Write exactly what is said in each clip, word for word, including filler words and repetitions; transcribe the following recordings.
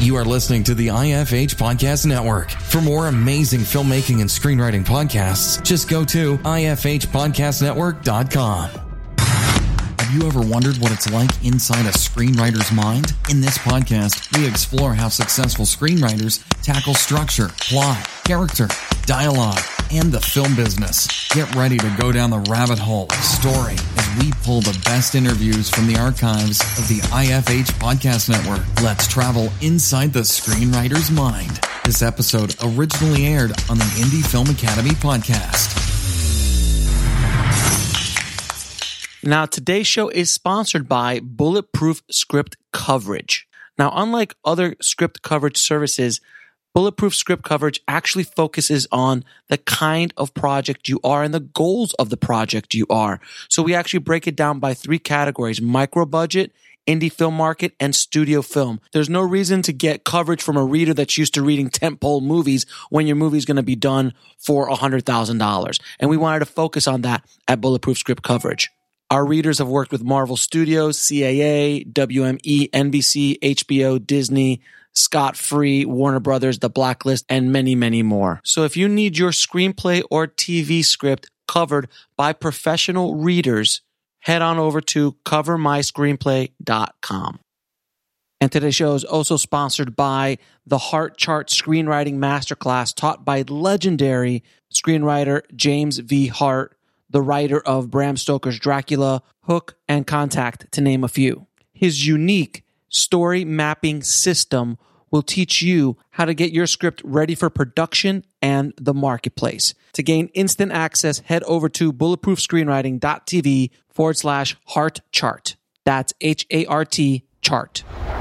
You are listening to the I F H Podcast Network. For more amazing filmmaking and screenwriting podcasts, just go to I F H podcast network dot com. Have you ever wondered what it's like inside a screenwriter's mind? In this podcast, we explore how successful screenwriters tackle structure, plot, character, dialogue, and the film business. Get ready to go down the rabbit hole of story as we pull the best interviews from the archives of the I F H Podcast Network. Let's travel inside the screenwriter's mind. This episode originally aired on the Indie Film Academy podcast. Now, today's show is sponsored by Bulletproof Script Coverage. Now, unlike other script coverage services, Bulletproof Script Coverage actually focuses on the kind of project you are and the goals of the project you are. So we actually break it down by three categories: micro budget, indie film market, and studio film. There's no reason to get coverage from a reader that's used to reading tentpole movies when your movie's going to be done for one hundred thousand dollars. And we wanted to focus on that at Bulletproof Script Coverage. Our readers have worked with Marvel Studios, C A A, W M E, N B C, H B O, Disney, Scott Free, Warner Brothers, The Blacklist, and many, many more. So if you need your screenplay or T V script covered by professional readers, head on over to cover my screenplay dot com. And today's show is also sponsored by the Heart Chart Screenwriting Masterclass taught by legendary screenwriter James V. Hart, the writer of Bram Stoker's Dracula, Hook, and Contact, to name a few. His unique story mapping system will teach you how to get your script ready for production and the marketplace. To gain instant access, head over to bulletproof screenwriting dot t v forward slash heart chart. That's H A R T chart.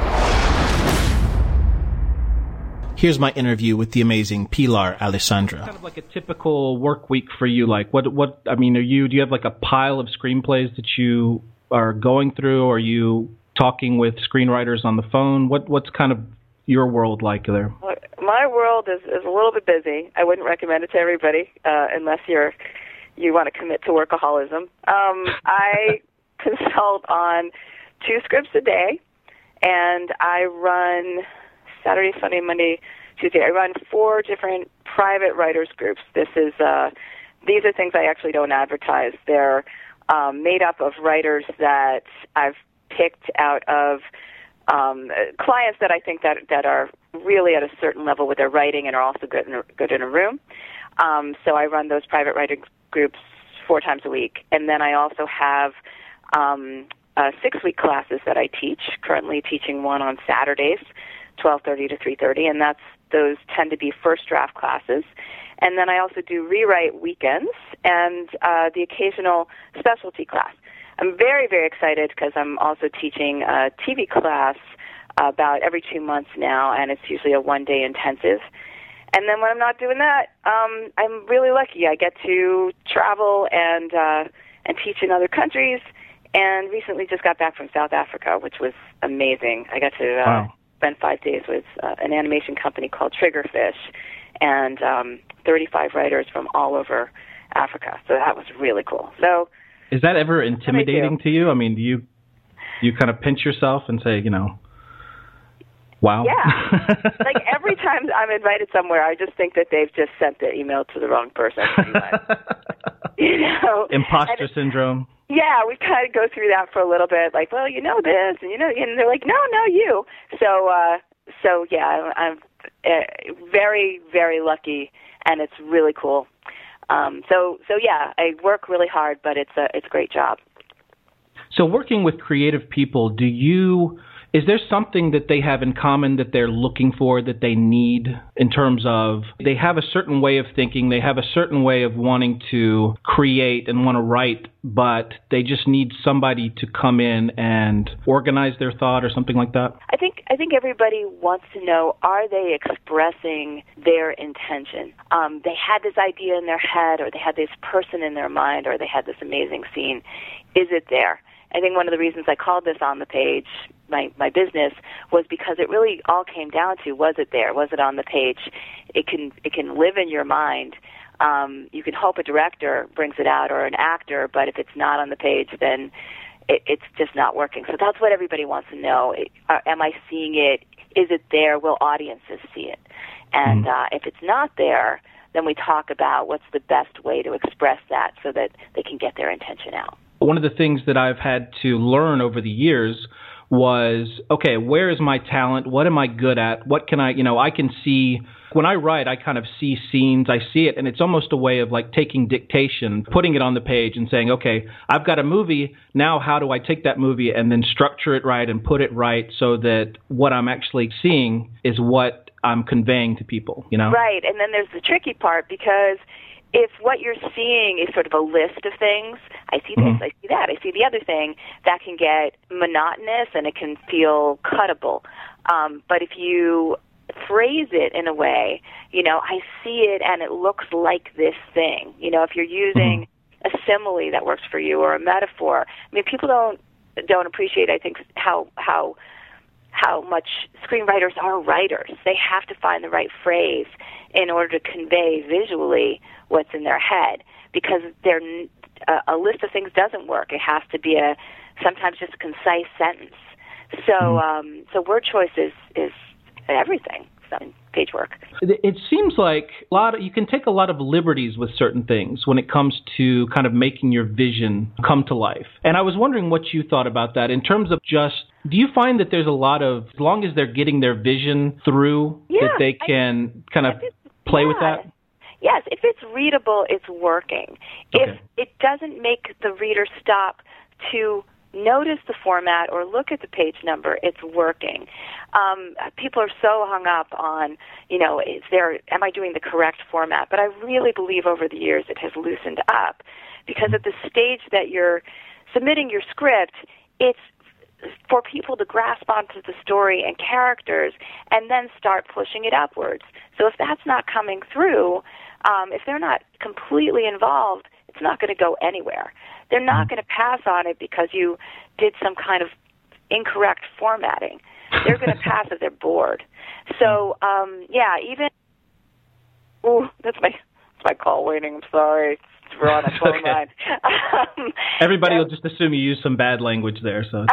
Here's my interview with the amazing Pilar Alessandra. Kind of like a typical work week for you. Like what, what, I mean, are you, do you have like a pile of screenplays that you are going through? Are you talking with screenwriters on the phone? What, what's kind of your world like there? My world is, is a little bit busy. I wouldn't recommend it to everybody, uh, unless you're, you want to commit to workaholism. Um, I consult on two scripts a day, and I run Saturday, Sunday, Monday, Tuesday. I run four different private writers groups. This is uh, these are things I actually don't advertise. They're um, made up of writers that I've picked out of um, clients that I think that that are really at a certain level with their writing and are also good in a, good in a room. Um, so I run those private writing groups four times a week, and then I also have um, uh, six-week classes that I teach. Currently teaching one on Saturdays, twelve thirty to three thirty, and that's those tend to be first draft classes. And then I also do rewrite weekends and uh, the occasional specialty class. I'm very, very excited because I'm also teaching a T V class about every two months now, and it's usually a one-day intensive. And then when I'm not doing that, um, I'm really lucky. I get to travel and uh, and teach in other countries, and recently just got back from South Africa, which was amazing. I got to uh, wow. spend five days with uh, an animation company called Triggerfish, and um, thirty-five writers from all over Africa. So that was really cool. So, is that ever intimidating to you? I mean, do you you kind of pinch yourself and say, you know, wow? Yeah. Like every time I'm invited somewhere, I just think that they've just sent the email to the wrong person. You know, imposter and, syndrome. Yeah, we kind of go through that for a little bit, like, well, you know this, and you know, and they're like, no, no, you. So, uh, so yeah, I'm uh, very, very lucky, and it's really cool. Um, so, so yeah, I work really hard, but it's a it's a great job. So, working with creative people, do you? Is there something that they have in common that they're looking for, that they need, in terms of they have a certain way of thinking, they have a certain way of wanting to create and want to write, but they just need somebody to come in and organize their thought or something like that? I think I think everybody wants to know, are they expressing their intention? Um, they had this idea in their head, or they had this person in their mind, or they had this amazing scene. Is it there? I think one of the reasons I called this On the Page, my, my business, was because it really all came down to, was it there? Was it on the page? It can it can live in your mind. Um, you can hope a director brings it out or an actor, but if it's not on the page, then it, it's just not working. So that's what everybody wants to know. It, uh, am I seeing it? Is it there? Will audiences see it? And uh, if it's not there, then we talk about what's the best way to express that so that they can get their intention out. One of the things that I've had to learn over the years was, okay, where is my talent? What am I good at? What can I, you know, I can see, when I write, I kind of see scenes, I see it, and it's almost a way of like taking dictation, putting it on the page and saying, okay, I've got a movie, now how do I take that movie and then structure it right and put it right so that what I'm actually seeing is what I'm conveying to people, you know? Right, and then there's the tricky part, because if what you're seeing is sort of a list of things, I see this, mm-hmm. I see that, I see the other thing, that can get monotonous and it can feel cuttable. Um, but if you phrase it in a way, you know, I see it and it looks like this thing. You know, if you're using mm-hmm. a simile that works for you or a metaphor, I mean, people don't don't appreciate, I think, how how how much screenwriters are writers. They have to find the right phrase in order to convey visually what's in their head, because they're, uh, a list of things doesn't work. It has to be a sometimes just a concise sentence. So um, so word choice is, is everything. So page work. It, it seems like a lot of, you can take a lot of liberties with certain things when it comes to kind of making your vision come to life. And I was wondering what you thought about that in terms of just, do you find that there's a lot of, as long as they're getting their vision through, yeah, that they can I, kind of play yeah. with that? Yes, if it's readable, it's working. Okay. If it doesn't make the reader stop to notice the format or look at the page number, it's working. Um, people are so hung up on, you know, is there, am I doing the correct format? But I really believe over the years it has loosened up, because at the stage that you're submitting your script, it's for people to grasp onto the story and characters and then start pushing it upwards. So if that's not coming through, um, if they're not completely involved, it's not going to go anywhere. They're not going to pass on it because you did some kind of incorrect formatting. They're going to pass if they're bored. So, um, yeah, even... Ooh, that's my that's my call waiting. I'm sorry. We're on a phone okay. line. Um, Everybody so, will just assume you use some bad language there, so it's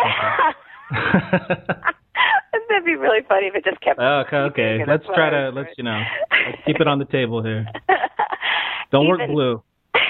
okay. That'd be really funny if it just kept... Okay, okay. Let's try to, let's, you know, let's keep it on the table here. Don't even, work blue.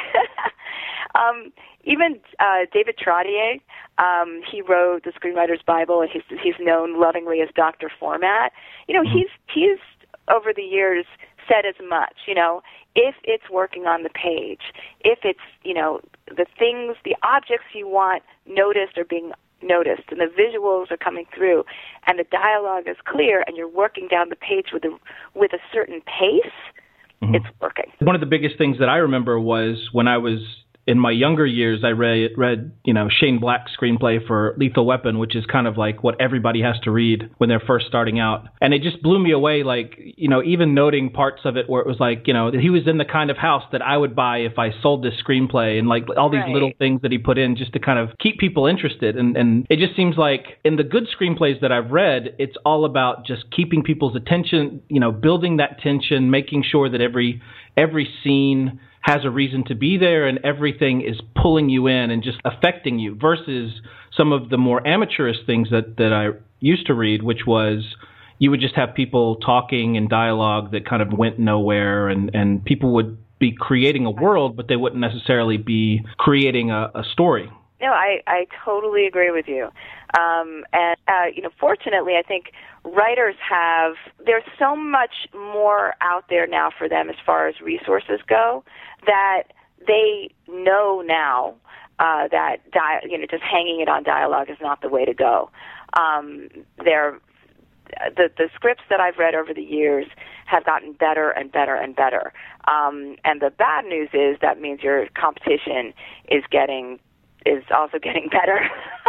um, even uh, David Trottier, um, he wrote the Screenwriter's Bible, and he's, he's known lovingly as Doctor Format. You know, mm-hmm. he's he's, over the years, said as much, you know, if it's working on the page, if it's, you know, the things, the objects you want noticed are being noticed, and the visuals are coming through, and the dialogue is clear, and you're working down the page with a, with a certain pace, mm-hmm. it's working. One of the biggest things that I remember was when I was in my younger years, I read, read, you know, Shane Black's screenplay for Lethal Weapon, which is kind of like what everybody has to read when they're first starting out. And it just blew me away, like, you know, even noting parts of it where it was like, you know, that he was in the kind of house that I would buy if I sold this screenplay, and like all these right. little things that he put in just to kind of keep people interested. And, and it just seems like in the good screenplays that I've read, it's all about just keeping people's attention, you know, building that tension, making sure that every every scene has a reason to be there and everything is pulling you in and just affecting you, versus some of the more amateurish things that, that I used to read, which was you would just have people talking and dialogue that kind of went nowhere, and, and people would be creating a world, but they wouldn't necessarily be creating a, a story. No, I, I totally agree with you. Um, and, uh, you know, fortunately, I think writers have, there's so much more out there now for them as far as resources go, that they know now uh, that, di- you know, just hanging it on dialogue is not the way to go. Um, they're, the, the scripts that I've read over the years have gotten better and better and better. Um, and the bad news is that means your competition is getting is also getting better.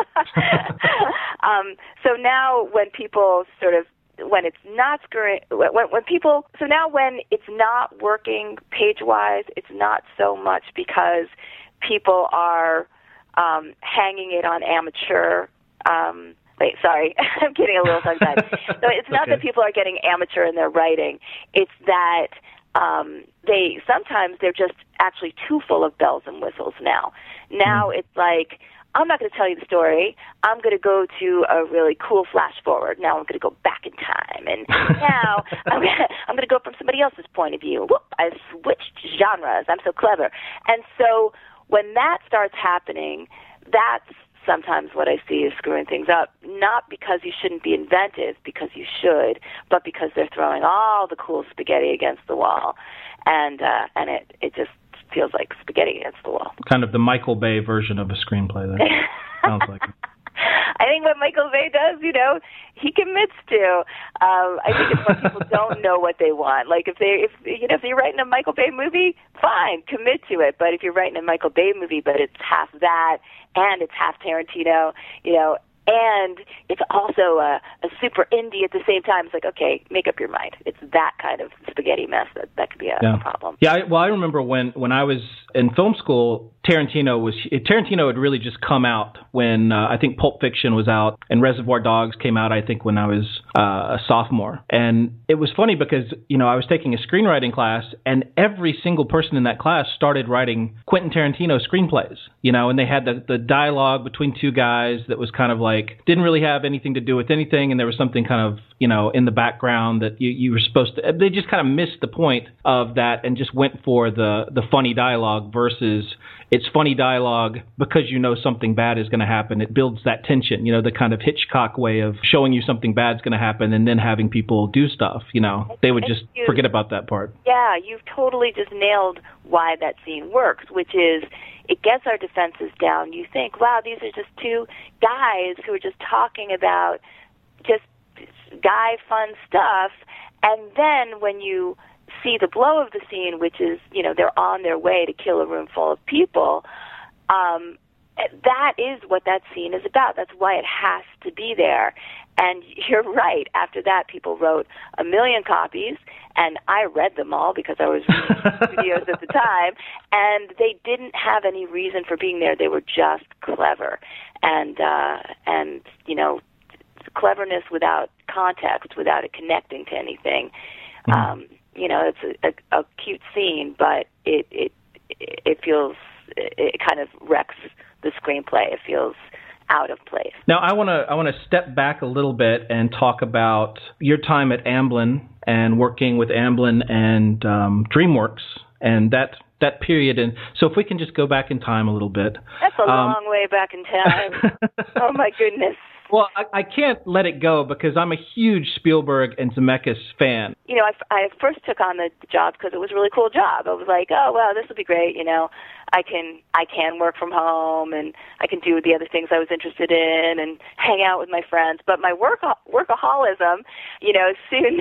um, so now when people sort of, when it's not screwing, when, when people, so now when it's not working page-wise, it's not so much because people are um, hanging it on amateur, um, wait, sorry, I'm getting a little tongue-tied. So it's not okay. that people are getting amateur in their writing, it's that Um, they sometimes they're just actually too full of bells and whistles now. Now mm. it's like I'm not going to tell you the story. I'm going to go to a really cool flash forward. Now I'm going to go back in time. And now I'm going to, I'm going to go from somebody else's point of view. Whoop, I switched genres. I'm so clever. And so when that starts happening, that's sometimes what I see is screwing things up, not because you shouldn't be inventive, because you should, but because they're throwing all the cool spaghetti against the wall. And uh, and it, it just feels like spaghetti against the wall. Kind of the Michael Bay version of a screenplay, that sounds like it. I think what Michael Bay does, you know, he commits to. Um, I think it's when people don't know what they want. Like if they, if you know, if you're writing a Michael Bay movie, fine, commit to it. But if you're writing a Michael Bay movie, but it's half that and it's half Tarantino, you know, and it's also a, a super indie at the same time, it's like, okay, make up your mind. It's that kind of spaghetti mess that, that could be a, yeah. a problem. Yeah, I, well, I remember when, when I was in film school, Tarantino was Tarantino had really just come out when uh, I think Pulp Fiction was out and Reservoir Dogs came out, I think, when I was uh, a sophomore. And it was funny because, you know, I was taking a screenwriting class and every single person in that class started writing Quentin Tarantino screenplays, you know, and they had the, the dialogue between two guys that was kind of like, didn't really have anything to do with anything. And there was something kind of, you know, in the background that you, you were supposed to, they just kind of missed the point of that and just went for the, the funny dialogue versus it's funny dialogue because you know something bad is going to happen. It builds that tension, you know, the kind of Hitchcock way of showing you something bad's going to happen and then having people do stuff, you know. They would just you, forget about that part. Yeah, you've totally just nailed why that scene works, which is it gets our defenses down. You think, wow, these are just two guys who are just talking about just guy fun stuff. And then when you see the blow of the scene, which is, you know, they're on their way to kill a room full of people, um, that is what that scene is about. That's why it has to be there. And you're right. After that, people wrote a million copies, and I read them all because I was reading videos at the time, and they didn't have any reason for being there. They were just clever. And, uh, and you know, cleverness without context, without it connecting to anything, mm-hmm. um, you know, it's a, a, a cute scene, but it it it feels it kind of wrecks the screenplay. It feels out of place. Now, I want to I want to step back a little bit and talk about your time at Amblin and working with Amblin and um, DreamWorks and that that period. And so, if we can just go back in time a little bit. That's a um, long way back in time. Oh my goodness. Well, I, I can't let it go because I'm a huge Spielberg and Zemeckis fan. You know, I, I first took on the job because it was a really cool job. I was like, oh, well, this will be great. You know, I can I can work from home and I can do the other things I was interested in and hang out with my friends. But my work workaholism, you know, soon,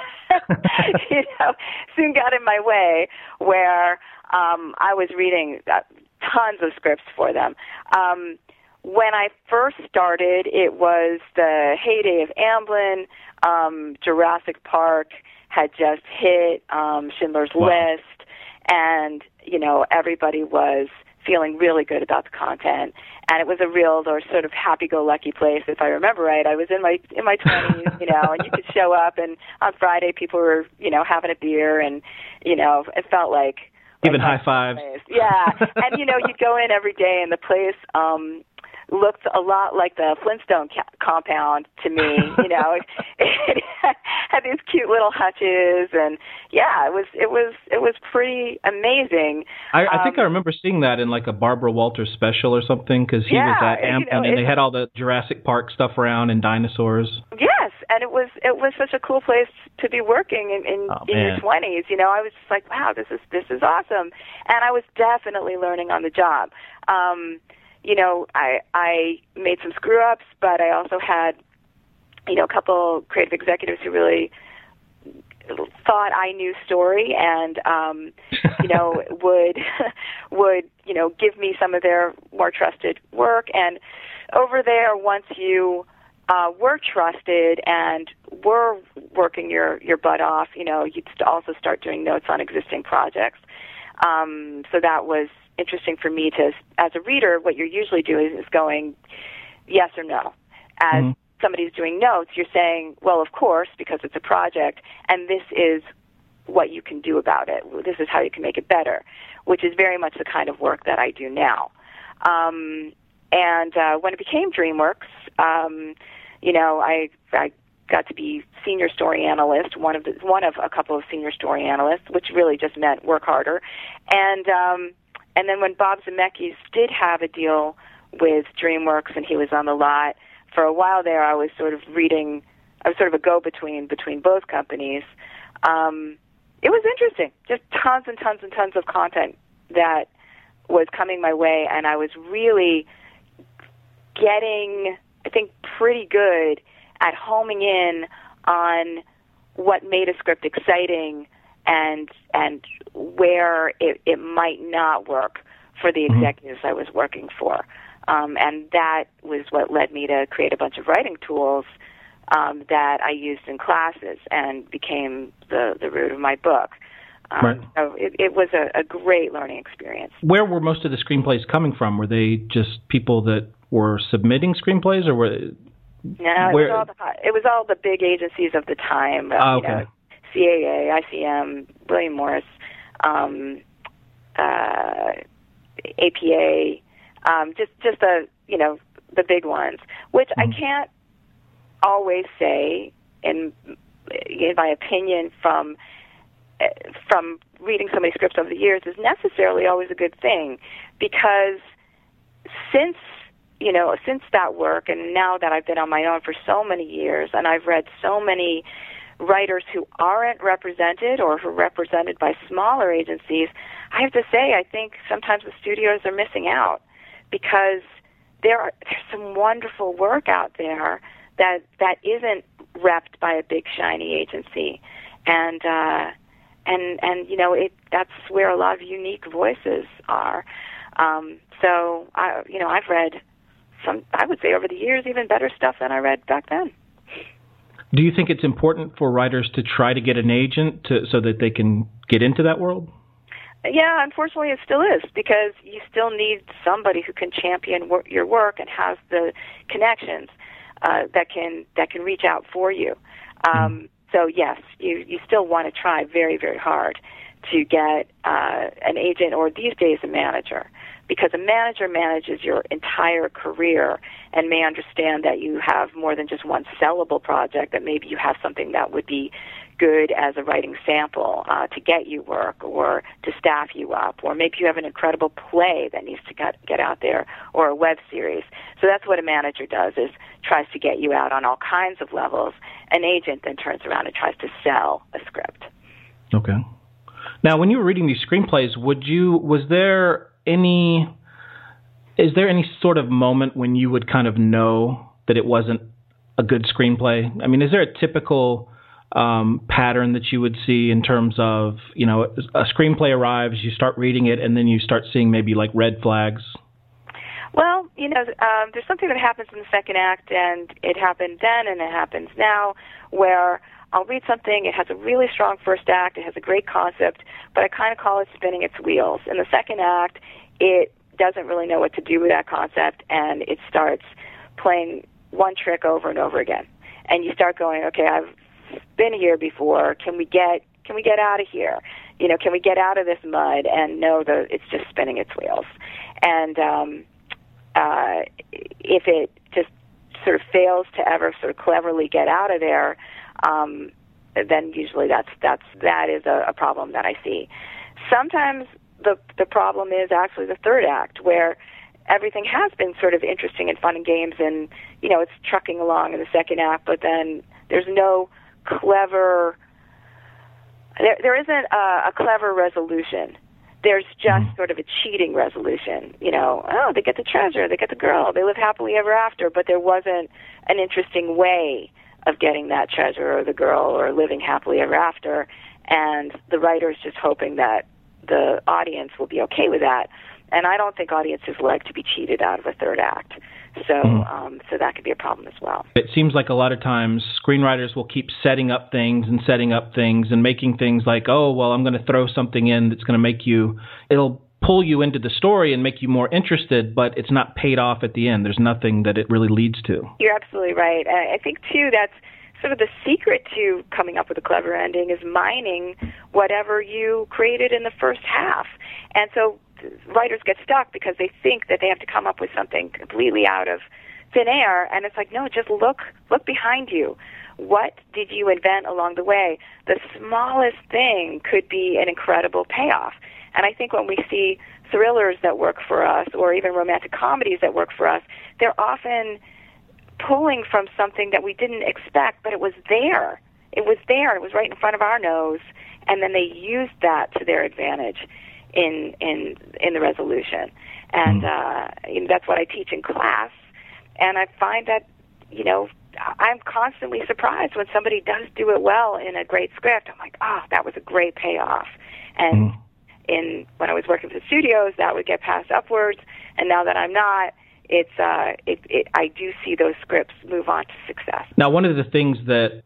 you know, soon got in my way where um, I was reading uh, tons of scripts for them. Um, When I first started, it was the heyday of Amblin. Um, Jurassic Park had just hit, um, Schindler's wow. List, and, you know, everybody was feeling really good about the content. And it was a real or sort of happy-go-lucky place, if I remember right. I was in my in my twenties, you know, and you could show up, and on Friday people were, you know, having a beer, and, you know, it felt like... Even high fives. Yeah, and, you know, you'd go in every day, and the place... Um, looked a lot like the Flintstone ca- compound to me, you know. it, it had these cute little hutches, and yeah, it was it was it was pretty amazing. I, I think um, I remember seeing that in like a Barbara Walters special or something because he yeah, was at Amp, you know, and they had all the Jurassic Park stuff around and dinosaurs. Yes, and it was it was such a cool place to be working in in, oh, in your twenties. You know, I was just like, wow, this is this is awesome, and I was definitely learning on the job. Um, You know, I I made some screw-ups, but I also had, you know, a couple creative executives who really thought I knew story and, um, you know, would, would, you know, give me some of their more trusted work. And over there, once you uh, were trusted and were working your, your butt off, you know, you'd also start doing notes on existing projects. Um, so that was interesting for me to, as a reader, what you're usually doing is going yes or no. As mm-hmm. somebody's doing notes, you're saying, well, of course, because it's a project, and this is what you can do about it. This is how you can make it better, which is very much the kind of work that I do now. Um, and uh, when it became DreamWorks, um, you know, I I got to be senior story analyst, one of the one of a couple of senior story analysts, which really just meant work harder. And um, and then when Bob Zemeckis did have a deal with DreamWorks and he was on the lot for a while there, I was sort of reading. I was sort of a go-between between both companies. Um, it was interesting, just tons and tons and tons of content that was coming my way, and I was really getting, I think, pretty good at homing in on what made a script exciting and and where it, it might not work for the executives mm-hmm. I was working for. Um, and that was what led me to create a bunch of writing tools um, that I used in classes and became the, the root of my book. Um, right. So it, it was a, a great learning experience. Where were most of the screenplays coming from? Were they just people that were submitting screenplays, or were they, no? It where, was all the it was all the big agencies of the time. Uh, oh, okay. You know, C A A, I C M, William Morris, um, uh, A P A, um, just just the you know the big ones, which mm-hmm. I can't always say in in my opinion from. from reading so many scripts over the years is necessarily always a good thing, because since, you know, since that work, and now that I've been on my own for so many years, and I've read so many writers who aren't represented or who are represented by smaller agencies, I have to say I think sometimes the studios are missing out, because there are, there's some wonderful work out there that that isn't repped by a big shiny agency. And, uh, And, and you know, it that's where a lot of unique voices are. Um, so, I, you know, I've read some, I would say over the years, even better stuff than I read back then. Do you think it's important for writers to try to get an agent to, so that they can get into that world? Yeah, unfortunately it still is, because you still need somebody who can champion wor- your work and has the connections uh, that can that can reach out for you. Um, mm. So yes, you, you still want to try very, very hard to get uh, an agent, or these days a manager, because a manager manages your entire career and may understand that you have more than just one sellable project, that maybe you have something that would be good as a writing sample uh, to get you work or to staff you up, or maybe you have an incredible play that needs to get, get out there, or a web series. So that's what a manager does, is tries to get you out on all kinds of levels. An agent then turns around and tries to sell a script. Okay. Now, when you were reading these screenplays, would you, was there any, is there any sort of moment when you would kind of know that it wasn't a good screenplay? I mean, is there a typical um, pattern that you would see in terms of, you know, a screenplay arrives, you start reading it, and then you start seeing maybe like red flags? Well, you know, um, there's something that happens in the second act, and it happened then and it happens now, where I'll read something, it has a really strong first act, it has a great concept, but I kind of call it spinning its wheels. In the second act, it doesn't really know what to do with that concept, and it starts playing one trick over and over again. And you start going, okay, I've been here before, can we get can we get out of here? You know, can we get out of this mud and know that it's just spinning its wheels? And um Uh, if it just sort of fails to ever sort of cleverly get out of there, um, then usually that's that's that is a, a problem that I see. Sometimes the the problem is actually the third act, where everything has been sort of interesting and fun and games, and you know it's trucking along in the second act, but then there's no clever. There there isn't a, a clever resolution. There's just sort of a cheating resolution, you know, oh, they get the treasure, they get the girl, they live happily ever after, but there wasn't an interesting way of getting that treasure or the girl or living happily ever after, and the writer's just hoping that the audience will be okay with that. And I don't think audiences like to be cheated out of a third act. So mm. um, so that could be a problem as well. It seems like a lot of times screenwriters will keep setting up things and setting up things and making things like, oh, well, I'm going to throw something in that's going to make you, it'll pull you into the story and make you more interested, but it's not paid off at the end. There's nothing that it really leads to. You're absolutely right. I think, too, that's sort of the secret to coming up with a clever ending, is mining whatever you created in the first half. And so writers get stuck because they think that they have to come up with something completely out of thin air, and it's like, no, just look look behind you. What did you invent along the way? The smallest thing could be an incredible payoff. And I think when we see thrillers that work for us, or even romantic comedies that work for us, they're often pulling from something that we didn't expect, but it was there. It was there. It was right in front of our nose, and then they used that to their advantage in in in the resolution. And uh, you know, that's what I teach in class. And I find that, you know, I'm constantly surprised when somebody does do it well in a great script. I'm like, oh, that was a great payoff. And mm. in when I was working for the studios, that would get passed upwards. And now that I'm not, it's uh, it, it, I do see those scripts move on to success. Now, one of the things that,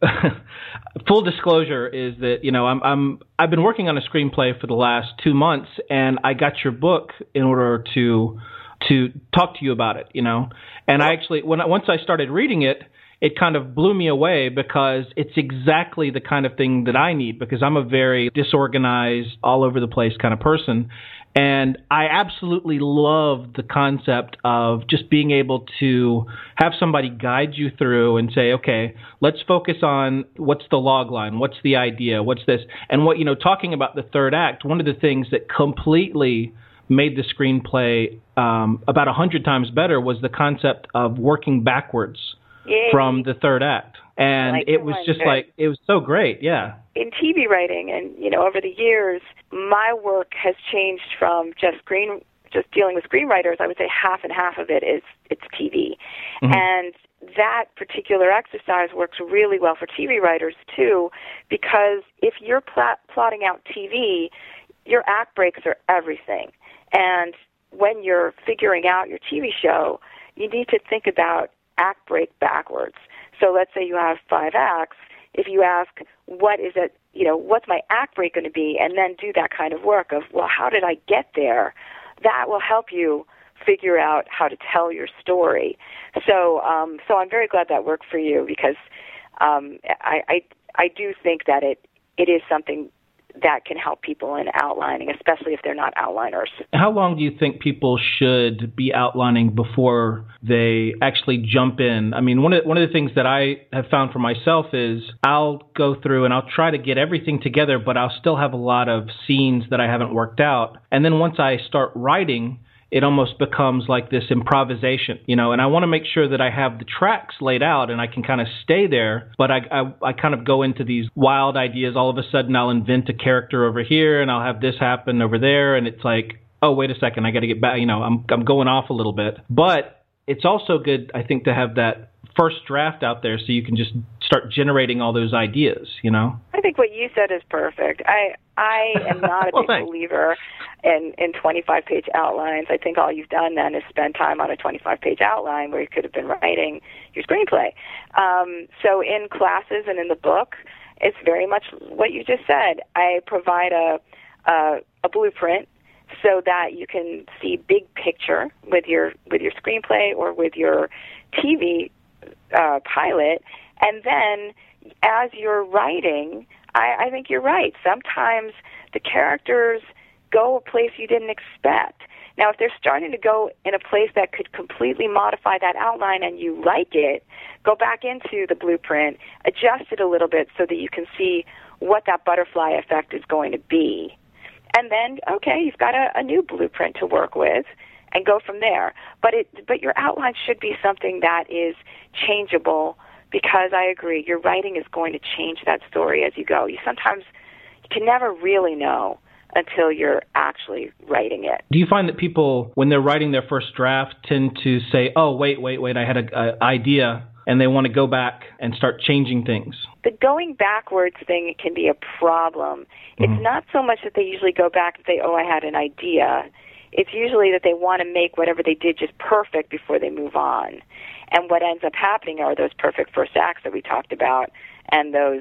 full disclosure, is that, you know, I'm I'm I've been working on a screenplay for the last two months, and I got your book in order to to talk to you about it, you know. And I actually, when I, once I started reading it, it kind of blew me away because it's exactly the kind of thing that I need, because I'm a very disorganized, all over the place kind of person. And I absolutely love the concept of just being able to have somebody guide you through and say, okay, let's focus on what's the log line, what's the idea, what's this. And what, you know, talking about the third act, one of the things that completely made the screenplay um, about a hundred times better was the concept of working backwards Yay. From the third act. And like it was just like, it was so great, yeah. In T V writing, and, you know, over the years, my work has changed from just screen, just dealing with screenwriters. I would say half and half of it is it's T V. Mm-hmm. And that particular exercise works really well for T V writers, too, because if you're pl- plotting out T V, your act breaks are everything. And when you're figuring out your T V show, you need to think about act break backwards. So let's say you have five acts. If you ask, what is it, you know, what's my act break going to be, and then do that kind of work of, well, how did I get there? That will help you figure out how to tell your story. So, um, so I'm very glad that worked for you, because um, I, I, I do think that it, it is something that can help people in outlining, especially if they're not outliners. How long do you think people should be outlining before they actually jump in? I mean, one of one of the things that I have found for myself is I'll go through and I'll try to get everything together, but I'll still have a lot of scenes that I haven't worked out. And then once I start writing, it almost becomes like this improvisation, you know, and I want to make sure that I have the tracks laid out and I can kind of stay there, but I, I I kind of go into these wild ideas. All of a sudden I'll invent a character over here and I'll have this happen over there, and it's like, oh, wait a second, I got to get back, you know, I'm I'm going off a little bit. But it's also good, I think, to have that first draft out there so you can just start generating all those ideas, you know? I think what you said is perfect. I I am not a well, big thanks. believer in, in twenty-five page outlines. I think all you've done then is spend time on a twenty-five page outline where you could have been writing your screenplay. Um, so in classes and in the book, it's very much what you just said. I provide a, a, a blueprint so that you can see big picture with your with your screenplay or with your T V uh, pilot, and then as you're writing, I, I think you're right. Sometimes the characters go a place you didn't expect. Now, if they're starting to go in a place that could completely modify that outline and you like it, go back into the blueprint, adjust it a little bit so that you can see what that butterfly effect is going to be. And then, okay, you've got a, a new blueprint to work with, and go from there. But it, but your outline should be something that is changeable, because I agree, your writing is going to change that story as you go. You sometimes you can never really know until you're actually writing it. Do you find that people, when they're writing their first draft, tend to say, oh, wait, wait, wait, I had an idea, and they want to go back and start changing things? The going backwards thing can be a problem. Mm-hmm. It's not so much that they usually go back and say, oh, I had an idea. It's usually that they want to make whatever they did just perfect before they move on. And what ends up happening are those perfect first acts that we talked about, and those,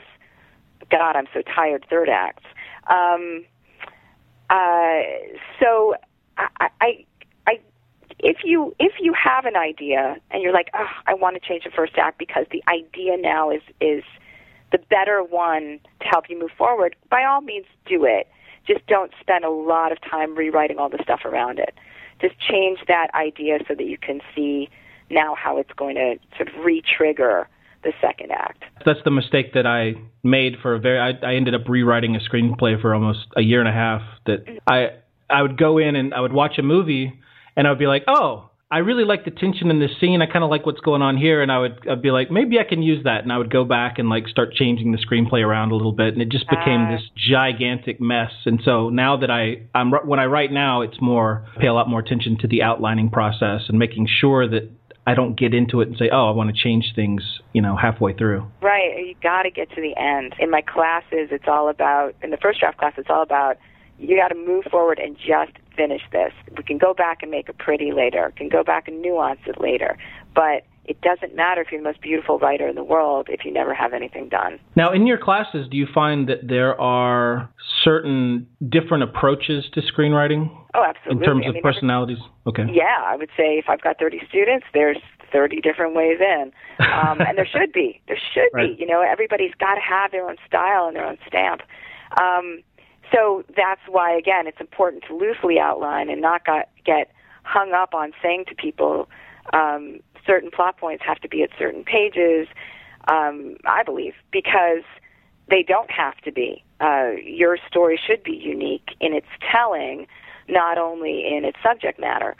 God, I'm so tired, third acts. Um, uh, so I, I, I, if you if you have an idea and you're like, oh, I want to change the first act because the idea now is is the better one to help you move forward, by all means do it. just don't spend a lot of time rewriting all the stuff around it. Just change that idea so that you can see now how it's going to sort of re-trigger the second act. That's the mistake that I made for a very, I, I ended up rewriting a screenplay for almost a year and a half, that I, I would go in and I would watch a movie and I would be like, oh, I really like the tension in this scene. I kind of like what's going on here. And I would I'd be like, maybe I can use that. And I would go back and like start changing the screenplay around a little bit. And it just became uh, this gigantic mess. And so now that I, I'm, when I write now, it's more, I pay a lot more attention to the outlining process and making sure that I don't get into it and say, oh, I want to change things, you know, halfway through. Right. You got to get to the end. In my classes, it's all about, in the first draft class, it's all about, you got to move forward and just finish this. We can go back and make it pretty later. We can go back and nuance it later. But it doesn't matter if you're the most beautiful writer in the world if you never have anything done. Now, in your classes, do you find that there are certain different approaches to screenwriting? Oh, absolutely. In terms I of mean, personalities? Okay. Yeah, I would say if I've got thirty students, there's thirty different ways in. Um, and there should be. There should right. be. You know, everybody's got to have their own style and their own stamp. Um, so that's why, again, it's important to loosely outline and not got, get hung up on saying to people, um, certain plot points have to be at certain pages, um, I believe, because they don't have to be. Uh, your story should be unique in its telling, not only in its subject matter.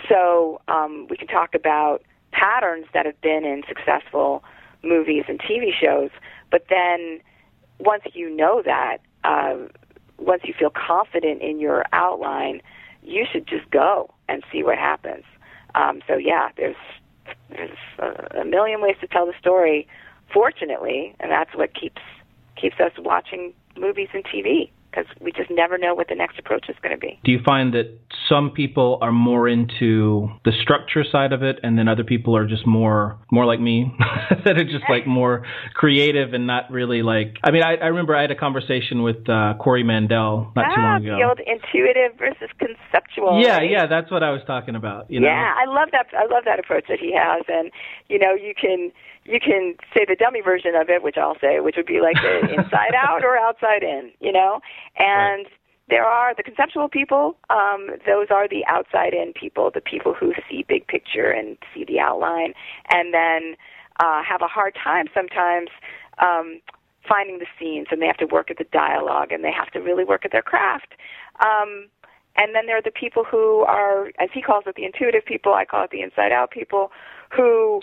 So um, we can talk about patterns that have been in successful movies and T V shows, but then once you know that, uh, once you feel confident in your outline, you should just go and see what happens. Um, so yeah, there's there's a, a million ways to tell the story, fortunately, and that's what keeps keeps us watching movies and T V, because we just never know what the next approach is going to be. Do you find that some people are more into the structure side of it, and then other people are just more more like me, that are just like more creative and not really like... I mean, I, I remember I had a conversation with uh, Corey Mandel not ah, too long ago. The old intuitive versus conceptual. Yeah, right? yeah, that's what I was talking about. You know? Yeah, I love that. I love that approach that he has, and you know, you can you can say the dummy version of it, which I'll say, which would be like the inside out or outside in, you know, and. Right. There are the conceptual people, um, those are the outside-in people, the people who see big picture and see the outline, and then uh, have a hard time sometimes um, finding the scenes, and they have to work at the dialogue, and they have to really work at their craft. Um, and then there are the people who are, as he calls it, the intuitive people, I call it the inside-out people, who...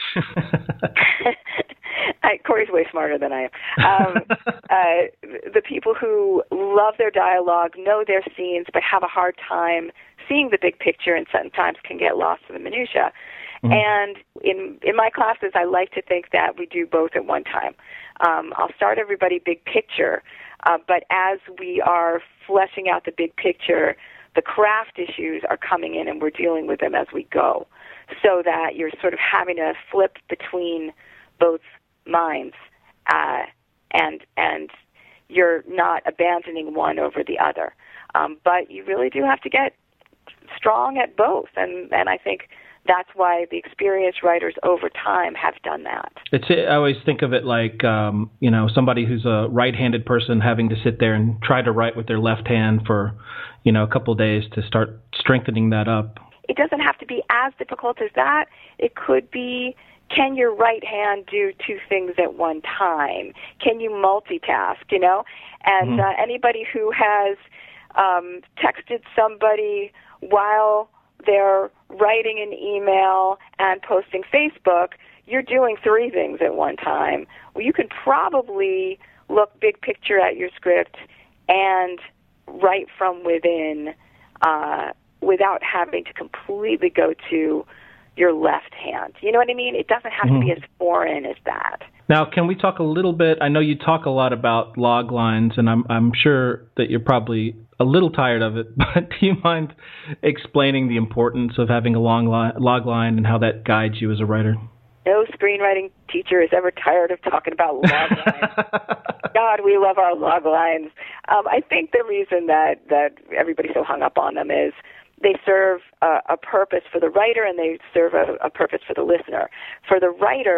I, Corey's way smarter than I am. Um, uh, the people who love their dialogue, know their scenes, but have a hard time seeing the big picture and sometimes can get lost in the minutia. Mm-hmm. And in in my classes, I like to think that we do both at one time. Um, I'll start everybody big picture, uh, but as we are fleshing out the big picture, the craft issues are coming in and we're dealing with them as we go, so that you're sort of having to flip between both minds, uh, and and you're not abandoning one over the other. Um, but you really do have to get strong at both, and, and I think that's why the experienced writers over time have done that. It's I always think of it like, um, you know, somebody who's a right-handed person having to sit there and try to write with their left hand for, you know, a couple of days to start strengthening that up. It doesn't have to be as difficult as that. It could be, can your right hand do two things at one time? Can you multitask, you know? And mm-hmm. uh, anybody who has um, texted somebody while they're writing an email and posting Facebook, you're doing three things at one time. Well, you can probably look big picture at your script and write from within uh, without having to completely go to your left hand. You know what I mean? It doesn't have mm-hmm. to be as foreign as that. Now, can we talk a little bit? I know you talk a lot about log lines, and I'm I'm sure that you're probably a little tired of it, but do you mind explaining the importance of having a long li- log line and how that guides you as a writer? No screenwriting teacher is ever tired of talking about log lines. God, we love our log lines. Um, I think the reason that, that everybody's so hung up on them is they serve a, a purpose for the writer and they serve a, a purpose for the listener. For the writer,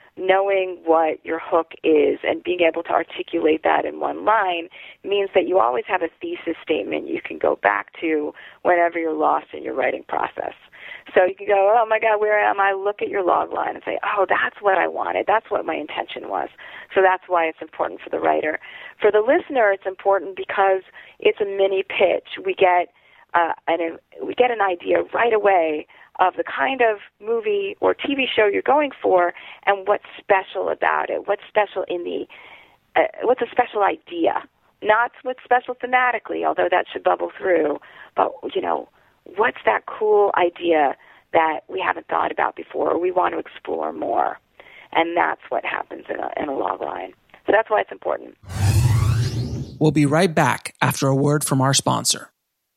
knowing what your hook is and being able to articulate that in one line means that you always have a thesis statement you can go back to whenever you're lost in your writing process. So you can go, oh, my God, where am I? Look at your log line and say, oh, that's what I wanted. That's what my intention was. So that's why it's important for the writer. For the listener, it's important because it's a mini pitch. We get uh, an, we get an idea right away of the kind of movie or T V show you're going for and what's special about it, what's special in the, uh, what's a special idea. Not what's special thematically, although that should bubble through, but, you know, what's that cool idea that we haven't thought about before or we want to explore more? And that's what happens in a, in a log line. So that's why it's important. We'll be right back after a word from our sponsor.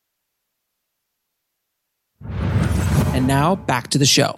And now, back to the show.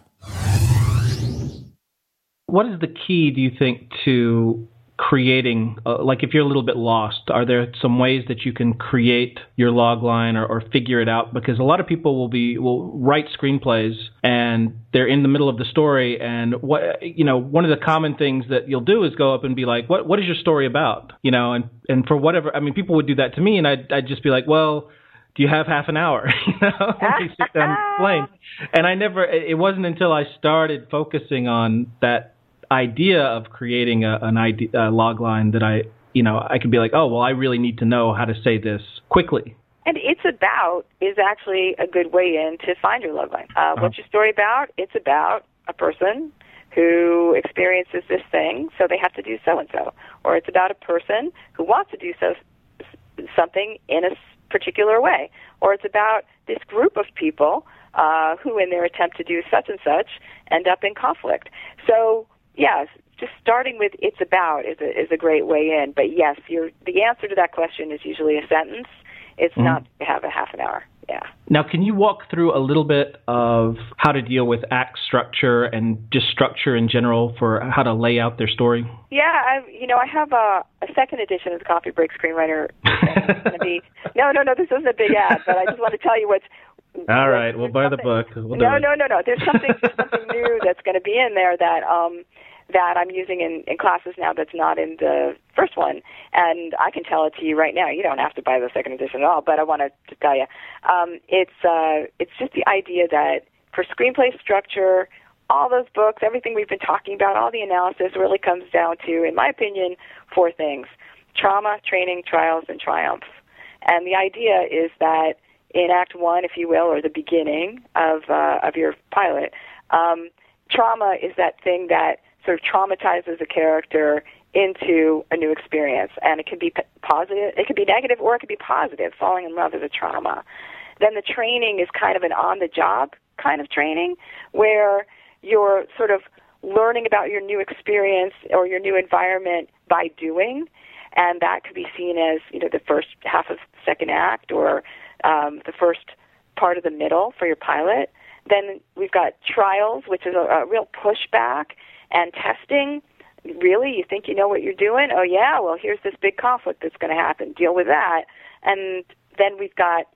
What is the key, do you think, to creating, uh, like if you're a little bit lost, are there some ways that you can create your log line or, or figure it out? Because a lot of people will be will write screenplays and they're in the middle of the story, and what you know, one of the common things that you'll do is go up and be like, what what is your story about? You know, and, and for whatever, I mean, people would do that to me, and I'd I'd just be like, well, do you have half an hour? You know, let me sit down and explain. And I never, it wasn't until I started focusing on that idea of creating a, an idea, a log line that I, you know, I could be like, oh, well, I really need to know how to say this quickly. And it's about is actually a good way in to find your log line. Uh, uh-huh. What's your story about? It's about a person who experiences this thing, so they have to do so-and-so. Or it's about a person who wants to do so something in a particular way. Or it's about this group of people uh, who, in their attempt to do such and such, end up in conflict. So, yes, just starting with "it's about" is a, is a great way in. But yes, you're, the answer to that question is usually a sentence. It's mm-hmm. not to have a half an hour. Yeah. Now, can you walk through a little bit of how to deal with act structure and just structure in general for how to lay out their story? Yeah, I, you know, I have a, a second edition of the Coffee Break Screenwriter. It's going to be no, no, no. This isn't a big ad, but I just want to tell you what's. All right, we'll buy the book. We'll no, no, no, no. There's something, there's something new that's going to be in there that um, that I'm using in, in classes now that's not in the first one, and I can tell it to you right now. You don't have to buy the second edition at all, but I want to, to tell you. Um, it's uh, it's just the idea that for screenplay structure, all those books, everything we've been talking about, all the analysis really comes down to, in my opinion, four things: trauma, training, trials, and triumphs. And the idea is that in Act One, if you will, or the beginning of uh, of your pilot, um, trauma is that thing that sort of traumatizes a character into a new experience, and it can be p- positive, it can be negative, or it can be positive. Falling in love is a trauma. Then the training is kind of an on-the-job kind of training, where you're sort of learning about your new experience or your new environment by doing, and that could be seen as, you know, the first half of the second act, or um, the first part of the middle for your pilot. Then we've got trials, which is a, a real pushback and testing. Really? You think you know what you're doing? Oh, yeah, well, here's this big conflict that's going to happen. Deal with that. And then we've got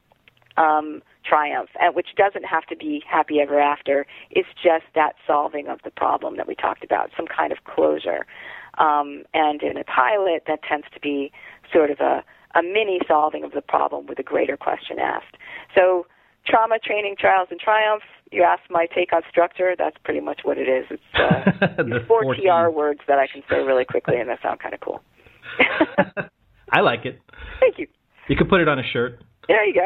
um, triumph, which doesn't have to be happy ever after. It's just that solving of the problem that we talked about, some kind of closure. Um, and in a pilot, that tends to be sort of a, a mini solving of the problem with a greater question asked. So trauma, training, trials, and triumph. You asked my take on structure. That's pretty much what it is. It's, uh, it's four fourteen T R words that I can say really quickly, and that sound kind of cool. I like it. Thank you. You could put it on a shirt. There you go.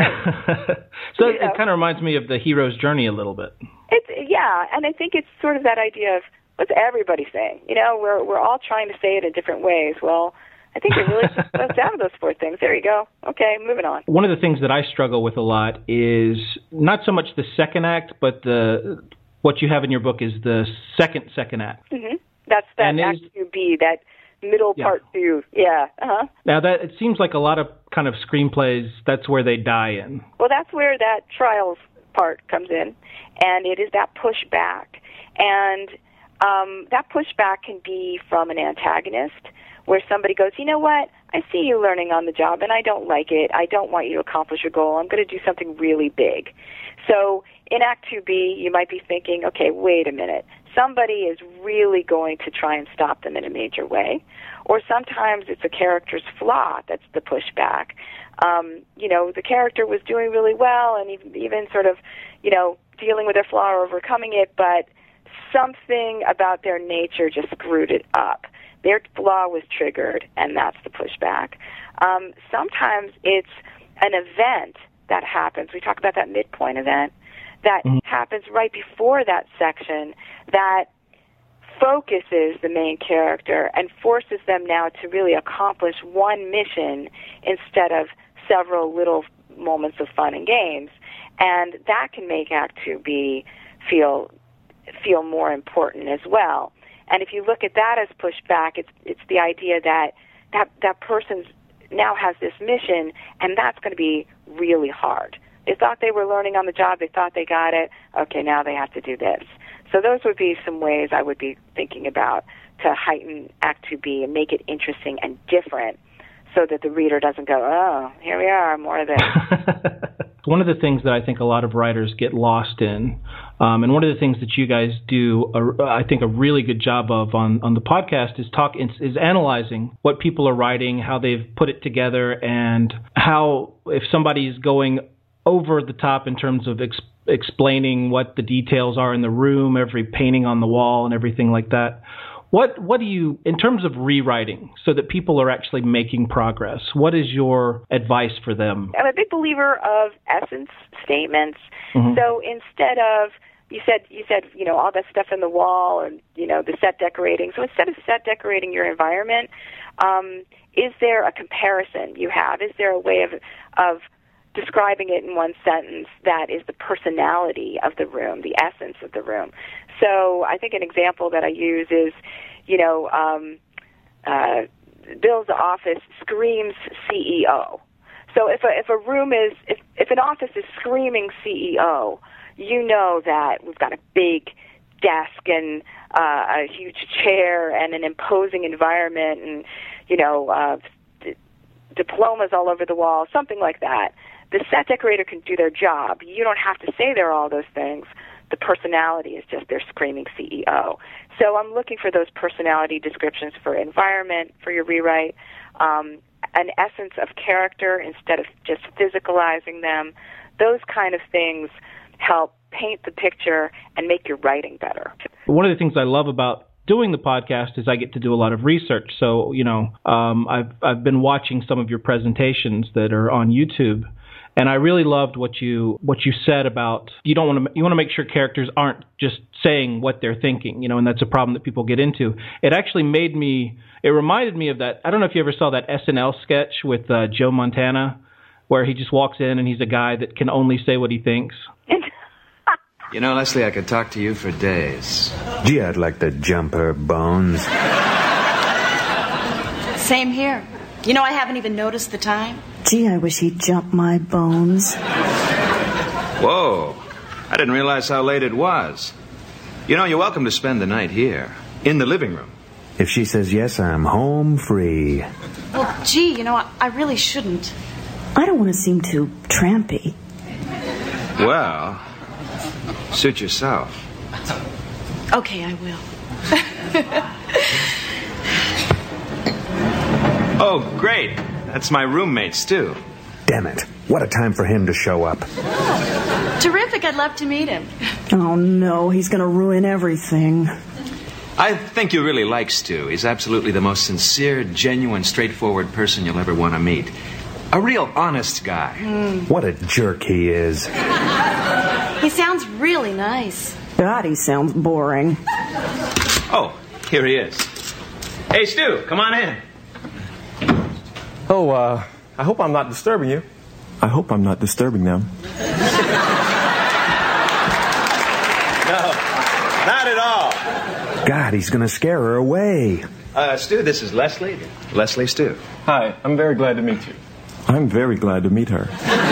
So you it, it kind of reminds me of the hero's journey a little bit. It's yeah, and I think it's sort of that idea of what's everybody saying. You know, we're we're all trying to say it in different ways. Well, I think it really just goes down to those four things. There you go. Okay, moving on. One of the things that I struggle with a lot is not so much the second act, but the what you have in your book is the second second act. Mm-hmm. That's that and Act two B, that middle yeah. part two. Yeah. Uh-huh. Now, that it seems like a lot of kind of screenplays, that's where they die in. Well, that's where that trials part comes in, and it is that pushback. And um, that pushback can be from an antagonist, where somebody goes, you know what, I see you learning on the job, and I don't like it. I don't want you to accomplish your goal. I'm going to do something really big. So in Act two B, you might be thinking, okay, wait a minute. somebody is really going to try and stop them in a major way, or sometimes it's a character's flaw that's the pushback. Um, you know, the character was doing really well and even, even sort of, you know, dealing with their flaw or overcoming it, but something about their nature just screwed it up. Their flaw was triggered, and that's the pushback. Um, sometimes it's an event that happens. We talk about that midpoint event that mm-hmm. happens right before that section that focuses the main character and forces them now to really accomplish one mission instead of several little moments of fun and games. And that can make Act Two be feel feel more important as well. And if you look at that as pushback, it's it's the idea that that, that person now has this mission, and that's going to be really hard. They thought they were learning on the job. They thought they got it. Okay, now they have to do this. So those would be some ways I would be thinking about to heighten Act two B and make it interesting and different so that the reader doesn't go, oh, here we are, more of this. One of the things that I think a lot of writers get lost in, um, and one of the things that you guys do, a, I think, a really good job of on, on the podcast is talk is, is analyzing what people are writing, how they've put it together, and how if somebody's going over the top in terms of ex- explaining what the details are in the room, every painting on the wall, and everything like that. What what do you, in terms of rewriting, so that people are actually making progress, what is your advice for them? I'm a big believer of essence statements. Mm-hmm. So instead of, you said, you said, you know, all that stuff in the wall and, you know, the set decorating. So instead of set decorating your environment, um, is there a comparison you have? Is there a way of of describing it in one sentence that is the personality of the room, the essence of the room? So I think an example that I use is, you know, um, uh, Bill's office screams C E O. So if a, if a room is, if, if an office is screaming C E O, you know that we've got a big desk and uh, a huge chair and an imposing environment and, you know, uh, d- diplomas all over the wall, something like that. The set decorator can do their job. You don't have to say they're all those things. The personality is just their screaming C E O. So I'm looking for those personality descriptions for environment, for your rewrite, um, an essence of character instead of just physicalizing them. Those kind of things help paint the picture and make your writing better. One of the things I love about doing the podcast is I get to do a lot of research. So, you know, um, I've I've been watching some of your presentations that are on YouTube. And I really loved what you what you said about you don't want to you want to make sure characters aren't just saying what they're thinking, you know, and that's a problem that people get into. It actually made me it reminded me of that. I don't know if you ever saw that S N L sketch with uh, Joe Montana, where he just walks in and he's a guy that can only say what he thinks. You know, Leslie, I could talk to you for days. Gee, I'd like to jump her bones. Same here. You know, I haven't even noticed the time. Gee, I wish he'd jump my bones. Whoa. I didn't realize how late it was. You know, you're welcome to spend the night here, in the living room. If she says yes, I'm home free. Well, gee, you know, I, I really shouldn't. I don't want to seem too trampy. Well, suit yourself. Okay, I will. Oh, great. That's my roommate, Stu. Damn it. What a time for him to show up. Oh, terrific. I'd love to meet him. Oh, no. He's going to ruin everything. I think you really like Stu. He's absolutely the most sincere, genuine, straightforward person you'll ever want to meet. A real honest guy. Mm. What a jerk he is. He sounds really nice. God, he sounds boring. Oh, here he is. Hey, Stu, come on in. Oh, uh, I hope I'm not disturbing you. I hope I'm not disturbing them. No, not at all. God, he's going to scare her away. Uh, Stu, this is Leslie. Leslie Stu. Hi, I'm very glad to meet you. I'm very glad to meet her.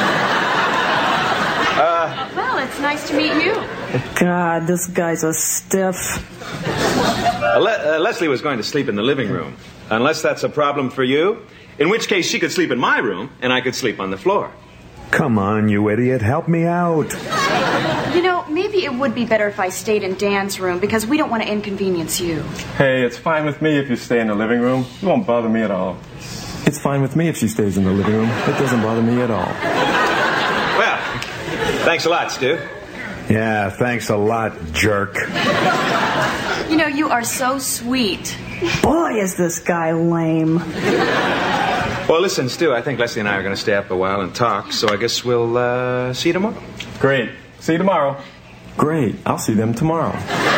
Uh, well, it's nice to meet you. God, this guy's a stiff. Uh, Le- uh, Leslie was going to sleep in the living room. Unless that's a problem for you. In which case, she could sleep in my room, and I could sleep on the floor. Come on, you idiot. Help me out. You know, maybe it would be better if I stayed in Dan's room because we don't want to inconvenience you. Hey, it's fine with me if you stay in the living room. It won't bother me at all. It's fine with me if she stays in the living room. It doesn't bother me at all. Well, thanks a lot, Stu. Yeah, thanks a lot, jerk. You know, you are so sweet. Boy, is this guy lame. Well, listen, Stu, I think Leslie and I are going to stay up a while and talk, so I guess we'll uh, see you tomorrow. Great. See you tomorrow. Great. I'll see them tomorrow.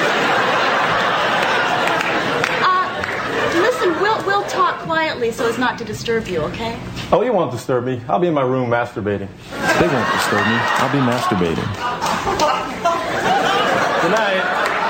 Uh, listen, we'll, we'll talk quietly so as not to disturb you, okay? Oh, you won't disturb me. I'll be in my room masturbating. They won't disturb me. I'll be masturbating. Good night.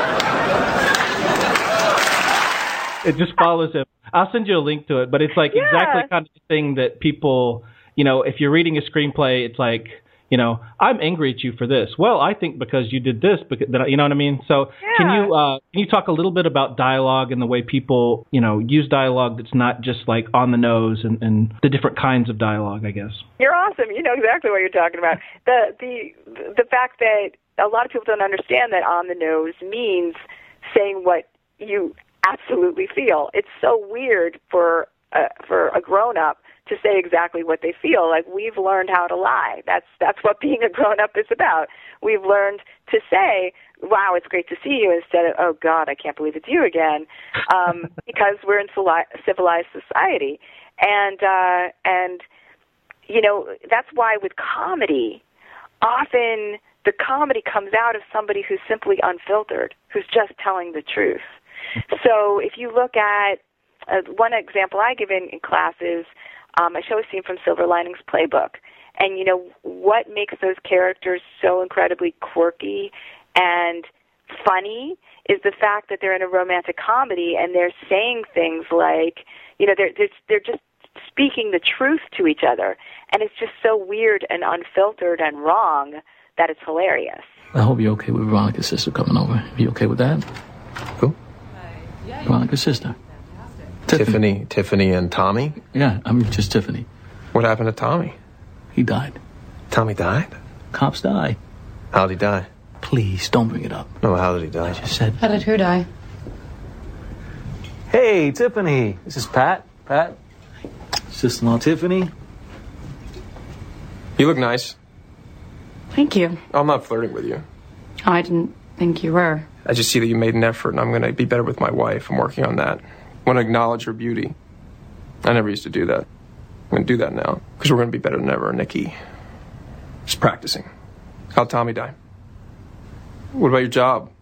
It just follows him. I'll send you a link to it, but it's like Yeah. exactly kind of the thing that people, you know, if you're reading a screenplay, it's like, you know, I'm angry at you for this. Well, I think because you did this, because you know what I mean. So can Yeah. you uh, can you talk a little bit about dialogue and the way people, you know, use dialogue that's not just like on the nose and, and the different kinds of dialogue, I guess. You're awesome. You know exactly what you're talking about. The the the fact that a lot of people don't understand that on the nose means saying what you absolutely feel. It's so weird for uh, for a grown up to say exactly what they feel. Like, we've learned how to lie. That's that's what being a grown up is about. We've learned to say, "Wow, it's great to see you," instead of, "Oh God, I can't believe it's you again," um, because we're in civilized society, and uh, and you know that's why with comedy, often the comedy comes out of somebody who's simply unfiltered, who's just telling the truth. So if you look at uh, one example I give in, in class is um, I show a scene from Silver Linings Playbook. And, you know, what makes those characters so incredibly quirky and funny is the fact that they're in a romantic comedy and they're saying things like, you know, they're, they're, they're just speaking the truth to each other. And it's just so weird and unfiltered and wrong that it's hilarious. I hope you're okay with Veronica's sister coming over. Are you okay with that? Who? Veronica's sister. Tiffany. Tiffany and Tommy? Yeah, I'm just Tiffany. What happened to Tommy? He died. Tommy died? Cops die. How'd he die? Please, don't bring it up. No, how did he die? I just said... How did who die? Hey, Tiffany. This is Pat. Pat. Sister-in-law Tiffany. You look nice. Thank you. I'm not flirting with you. Oh, I didn't think you were. I just see that you made an effort, and I'm going to be better with my wife. I'm working on that. I want to acknowledge her beauty. I never used to do that. I'm going to do that now, because we're going to be better than ever, Nikki. Just practicing. How'd Tommy die? What about your job?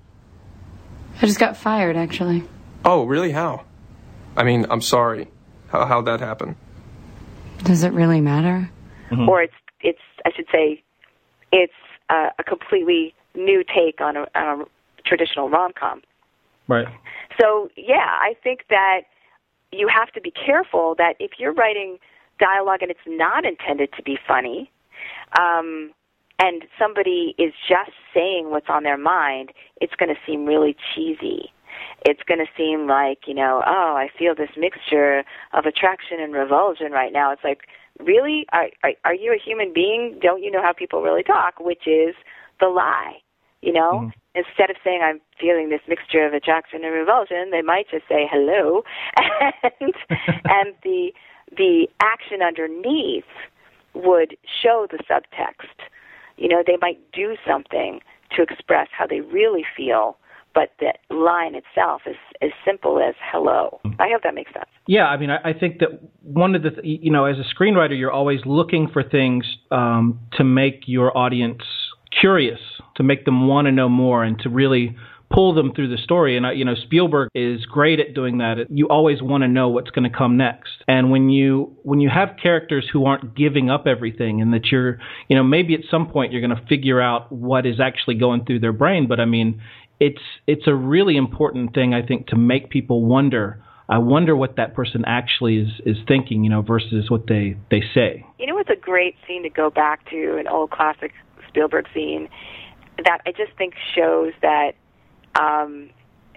I just got fired, actually. Oh, really? How? I mean, I'm sorry. How, how'd that happen? Does it really matter? Mm-hmm. Or it's, it's I should say, it's uh, a completely new take on a, on a traditional rom-com. Right. So, yeah, I think that you have to be careful that if you're writing dialogue and it's not intended to be funny, um, and somebody is just saying what's on their mind, it's going to seem really cheesy. It's going to seem like, you know, oh, I feel this mixture of attraction and revulsion right now. It's like, really? Are, are, are you a human being? Don't you know how people really talk? Which is the lie, you know? Mm-hmm. Instead of saying I'm feeling this mixture of attraction and revulsion, they might just say hello, and and the the action underneath would show the subtext. You know, they might do something to express how they really feel, but the line itself is as simple as hello. I hope that makes sense. Yeah, I mean, I, I think that one of the, th- you know, as a screenwriter, you're always looking for things um, to make your audience curious, to make them want to know more, and to really pull them through the story. And, uh, you know, Spielberg is great at doing that. You always want to know what's going to come next. And when you when you have characters who aren't giving up everything, and that you're, you know, maybe at some point you're going to figure out what is actually going through their brain. But, I mean, it's it's a really important thing, I think, to make people wonder, I wonder what that person actually is, is thinking, you know, versus what they, they say. You know what's a great scene to go back to, an old classic Spielberg scene, that I just think shows that, um,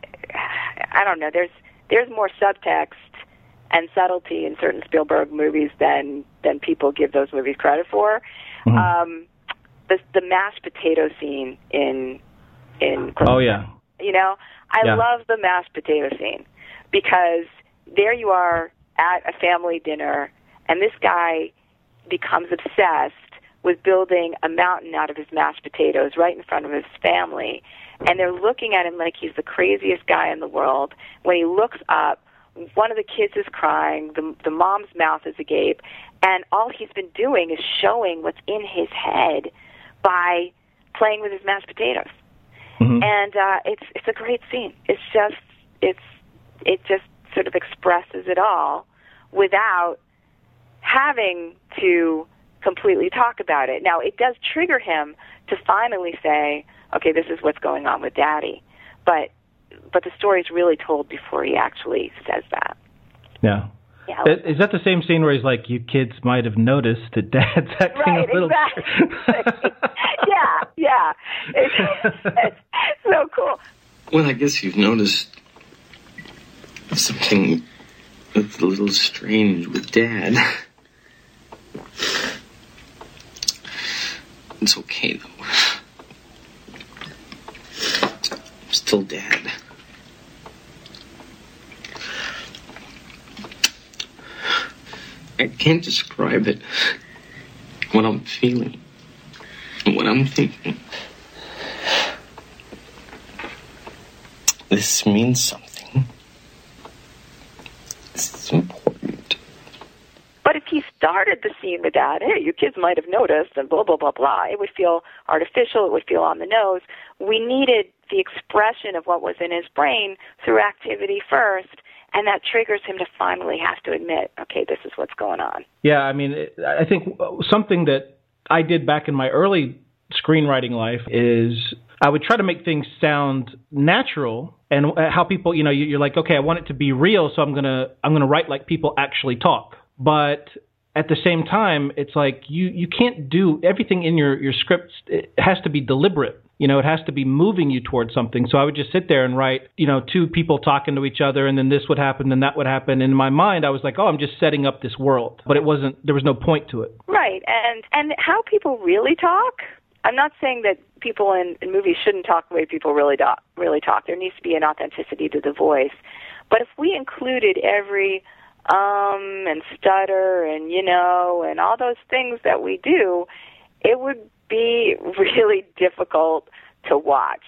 I don't know, there's there's more subtext and subtlety in certain Spielberg movies than, than people give those movies credit for. Mm-hmm. Um, the, the mashed potato scene in in Oh, yeah. You know, I Yeah. love the mashed potato scene because there you are at a family dinner, and this guy becomes obsessed with building a mountain out of his mashed potatoes right in front of his family, and they're looking at him like he's the craziest guy in the world. When he looks up, one of the kids is crying, the, the mom's mouth is agape, and all he's been doing is showing what's in his head by playing with his mashed potatoes. Mm-hmm. And uh, it's it's a great scene. It's just it's it just sort of expresses it all without having to completely talk about it. Now, it does trigger him to finally say, okay, this is what's going on with Daddy. But but the story's really told before he actually says that. Yeah. Yeah. Is that the same scene where he's like, you kids might have noticed that Dad's acting right, a little... Exactly. yeah, yeah. It's, it's so cool. Well, I guess you've noticed something that's a little strange with Dad. It's okay, though. I'm still Dad. I can't describe it. What I'm feeling. What I'm thinking. This means something. This is important. But if he started the scene with that, hey, you kids might have noticed, and blah, blah, blah, blah, it would feel artificial, it would feel on the nose. We needed the expression of what was in his brain through activity first, and that triggers him to finally have to admit, okay, this is what's going on. Yeah, I mean, it, I think something that I did back in my early screenwriting life is I would try to make things sound natural, and how people, you know, you're like, okay, I want it to be real, so I'm gonna I'm gonna write like people actually talk. But at the same time, it's like you, you can't do everything in your, your script. It has to be deliberate. You know, it has to be moving you towards something. So I would just sit there and write, you know, two people talking to each other, and then this would happen, and that would happen. And in my mind, I was like, oh, I'm just setting up this world. But it wasn't, there was no point to it. Right. And, and how people really talk, I'm not saying that people in, in movies shouldn't talk the way people really, do, really talk. There needs to be an authenticity to the voice. But if we included every um and stutter and, you know, and all those things that we do, it would be really difficult to watch,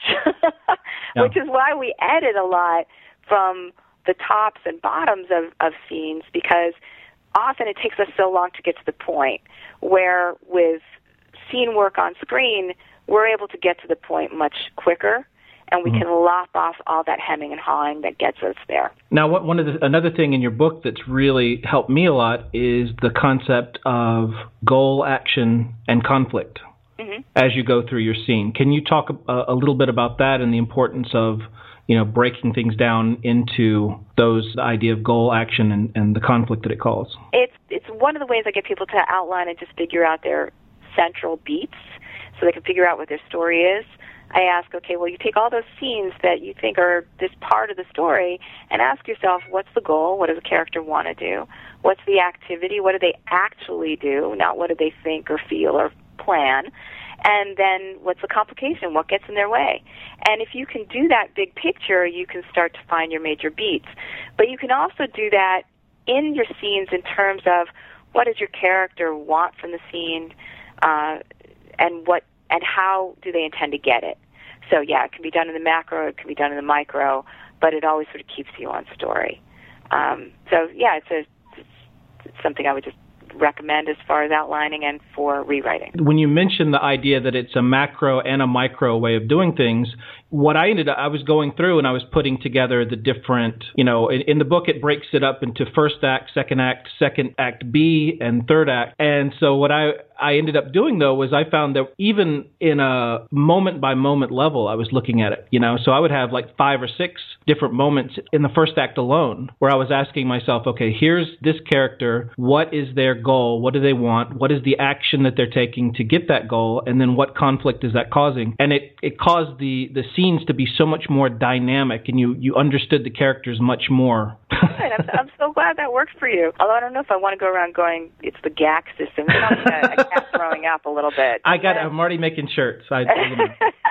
yeah. Which is why we edit a lot from the tops and bottoms of, of scenes, because often it takes us so long to get to the point, where with scene work on screen, we're able to get to the point much quicker, and we mm-hmm. can lop off all that hemming and hawing that gets us there. Now, what, one of the, another thing in your book that's really helped me a lot is the concept of goal, action, and conflict mm-hmm. as you go through your scene. Can you talk a, a little bit about that and the importance of, you know, breaking things down into those, the idea of goal, action, and, and the conflict that it calls? It's it's one of the ways I get people to outline and just figure out their central beats so they can figure out what their story is. I ask, okay, well, you take all those scenes that you think are this part of the story and ask yourself, what's the goal? What does the character want to do? What's the activity? What do they actually do? Not what do they think or feel or plan? And then what's the complication? What gets in their way? And if you can do that big picture, you can start to find your major beats. But you can also do that in your scenes in terms of what does your character want from the scene, uh, and what and how do they intend to get it. So, yeah, it can be done in the macro, it can be done in the micro, but it always sort of keeps you on story. Um, so, yeah, it's, a, it's, it's something I would just recommend as far as outlining and for rewriting. When you mentioned the idea that it's a macro and a micro way of doing things, what I ended up, I was going through and I was putting together the different, you know, in, in the book it breaks it up into first act, second act, second act B, and third act. And so what I, I ended up doing, though, was I found that even in a moment-by-moment level, I was looking at it, you know. So I would have like five or six different moments in the first act alone where I was asking myself, okay, here's this character. What is their goal? What do they want? What is the action that they're taking to get that goal? And then what conflict is that causing? And it, it caused the, the scenes to be so much more dynamic, and you, you understood the characters much more. Good. I'm, I'm so glad that worked for you. Although I don't know if I want to go around going, it's the G A C system. It's not like a, a cat throwing up a little bit. I got. Yeah. I'm already making shirts. I,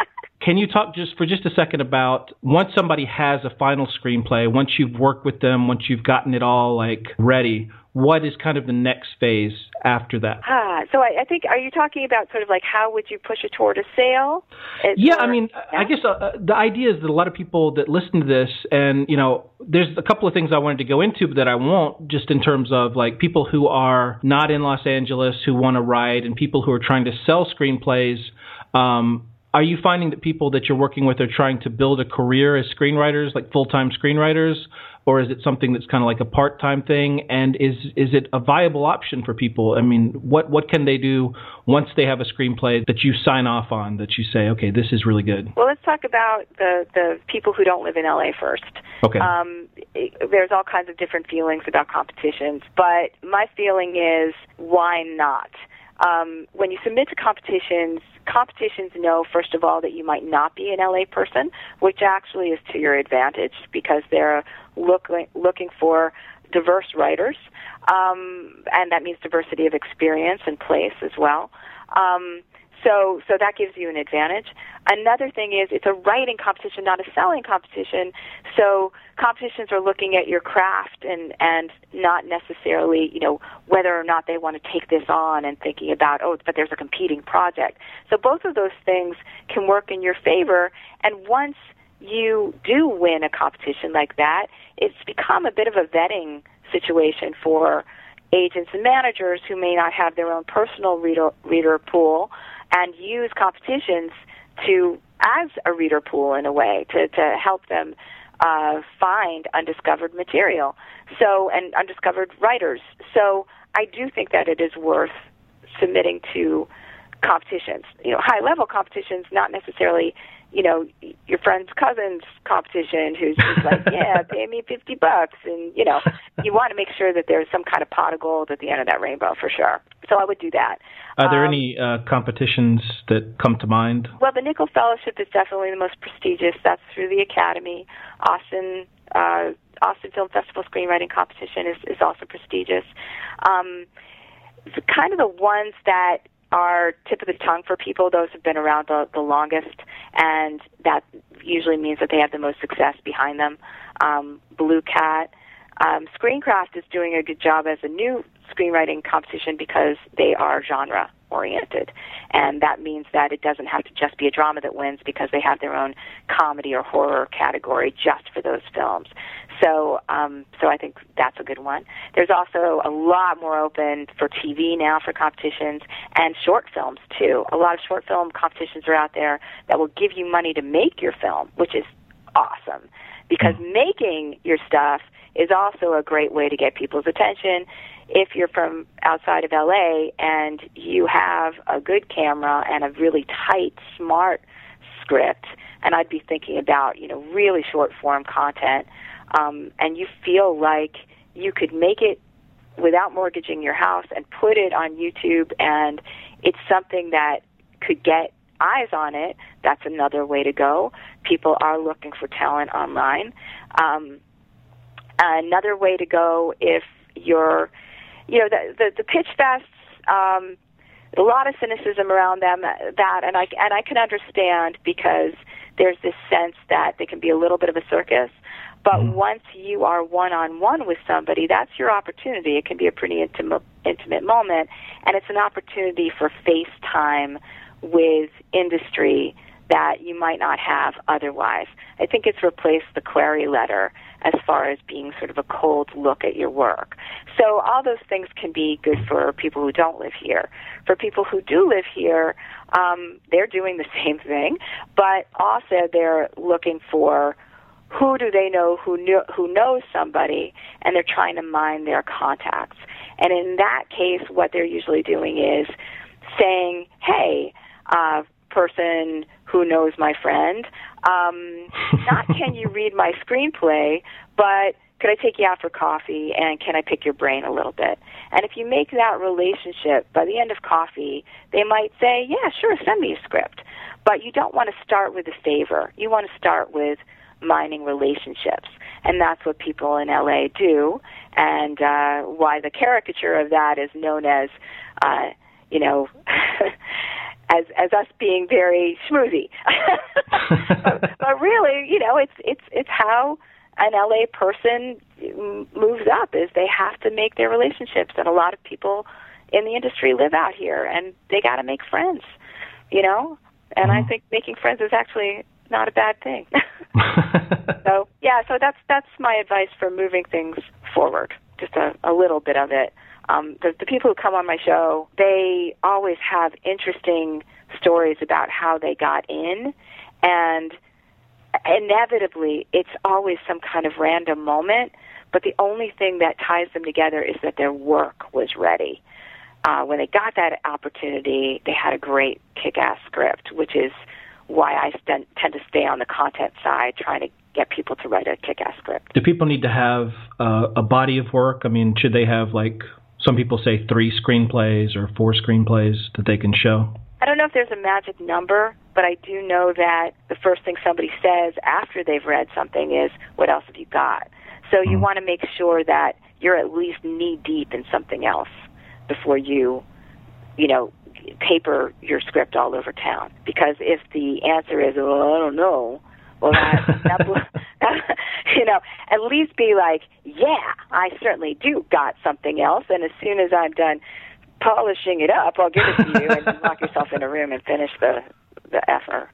Can you talk just for just a second about once somebody has a final screenplay, once you've worked with them, once you've gotten it all like ready, what is kind of the next phase after that? Ah, so I, I think, are you talking about sort of like how would you push it toward a sale? It's yeah, or, I mean, yeah? I guess uh, the idea is that a lot of people that listen to this, and, you know, there's a couple of things I wanted to go into, but that I won't, just in terms of like people who are not in Los Angeles who want to write and people who are trying to sell screenplays. Um, Are you finding that people that you're working with are trying to build a career as screenwriters, like full-time screenwriters, or is it something that's kind of like a part-time thing? And is is it a viable option for people? I mean, what, what can they do once they have a screenplay that you sign off on, that you say, okay, this is really good? Well, let's talk about the, the people who don't live in L A first. Okay. Um, it, there's all kinds of different feelings about competitions, but my feeling is, why not? Um, when you submit to competitions, competitions know, first of all, that you might not be an L A person, which actually is to your advantage because they're looking looking for diverse writers, um, and that means diversity of experience and place as well. Um, so, so that gives you an advantage. Another thing is it's a writing competition, not a selling competition. So competitions are looking at your craft and, and not necessarily, you know, whether or not they want to take this on and thinking about, oh, but there's a competing project. So both of those things can work in your favor. And once you do win a competition like that, it's become a bit of a vetting situation for agents and managers who may not have their own personal reader, reader pool and use competitions to as a reader pool in a way to, to help them uh, find undiscovered material, so and undiscovered writers. So I do think that it is worth submitting to competitions. You know, high-level competitions, not necessarily, you know, your friend's cousin's competition who's just like, yeah, pay me fifty bucks. And, you know, you want to make sure that there's some kind of pot of gold at the end of that rainbow for sure. So I would do that. Are there um, any uh, competitions that come to mind? Well, the Nichols Fellowship is definitely the most prestigious. That's through the Academy. Austin uh, Austin Film Festival Screenwriting Competition is, is also prestigious. Um, it's kind of the ones that are tip of the tongue for people. Those have been around the, the longest, and that usually means that they have the most success behind them. Um, Blue Cat. Um, Screencraft is doing a good job as a new screenwriting competition because they are genre-oriented, and that means that it doesn't have to just be a drama that wins because they have their own comedy or horror category just for those films. So, um, so I think that's a good one. There's also a lot more open for T V now for competitions and short films too. A lot of short film competitions are out there that will give you money to make your film, which is awesome because making your stuff is also a great way to get people's attention. If you're from outside of L A and you have a good camera and a really tight, smart script, and I'd be thinking about, you know, really short-form content, um, and you feel like you could make it without mortgaging your house and put it on YouTube, and it's something that could get eyes on it, that's another way to go. People are looking for talent online. Um, Another way to go, if you're, you know, the the, the pitch fests, um, a lot of cynicism around them. That and I and I can understand because there's this sense that they can be a little bit of a circus. But mm-hmm. once you are one on one with somebody, that's your opportunity. It can be a pretty intimate intimate moment, and it's an opportunity for FaceTime with industry that you might not have otherwise. I think it's replaced the query letter as far as being sort of a cold look at your work. So all those things can be good for people who don't live here. For people who do live here, um, they're doing the same thing, but also they're looking for who do they know who knew, who knows somebody, and they're trying to mine their contacts. And in that case, what they're usually doing is saying, hey, uh, person who knows my friend, um, not can you read my screenplay, but could I take you out for coffee and can I pick your brain a little bit? And if you make that relationship, by the end of coffee, they might say, yeah, sure, send me a script. But you don't want to start with a favor. You want to start with mining relationships. And that's what people in L A do, and uh, why the caricature of that is known as, uh, you know, as as us being very schmoozy. but, but really, you know, it's it's it's how an L A person moves up, is they have to make their relationships, and a lot of people in the industry live out here, and they got to make friends, you know. And mm-hmm. I think making friends is actually not a bad thing. so yeah, so that's that's my advice for moving things forward. Just a, a little bit of it. Um, the, the people who come on my show, they always have interesting stories about how they got in, and inevitably it's always some kind of random moment, but the only thing that ties them together is that their work was ready. Uh, when they got that opportunity, they had a great kick-ass script, which is why I st- tend to stay on the content side, trying to get people to write a kick-ass script. Do people need to have uh, a body of work? I mean, should they have, like, some people say three screenplays or four screenplays that they can show? I don't know if there's a magic number, but I do know that the first thing somebody says after they've read something is, what else have you got? So you mm. want to make sure that you're at least knee-deep in something else before you, you know, paper your script all over town. Because if the answer is, oh, I don't know, well, that, that, that, you know, at least be like, yeah, I certainly do got something else, and as soon as I'm done polishing it up, I'll give it to you, and lock yourself in a room and finish the the effort.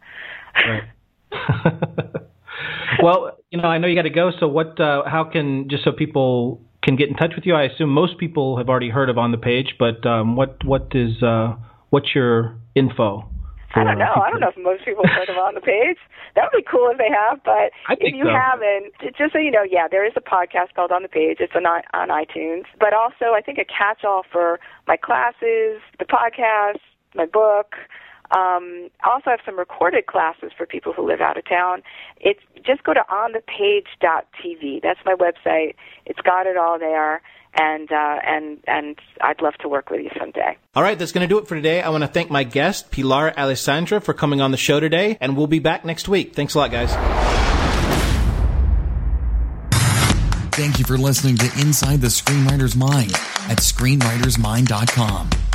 Right. Well, you know, I know you got to go, so what, uh, how can, just so people can get in touch with you, I assume most people have already heard of On the Page, but um, what what is, uh, what's your info? I don't know. I don't know if most people have heard of On the Page. That would be cool if they have, but if you so. haven't, just so you know, yeah, there is a podcast called On the Page. It's on, on iTunes. But also, I think a catch-all for my classes, the podcast, my book. Um, I also have some recorded classes for people who live out of town. It's just go to on the page dot t v. That's my website. It's got it all there. And uh, and and I'd love to work with you someday. All right, that's going to do it for today. I want to thank my guest, Pilar Alessandra, for coming on the show today, and we'll be back next week. Thanks a lot, guys. Thank you for listening to Inside the Screenwriter's Mind at screenwriters mind dot com.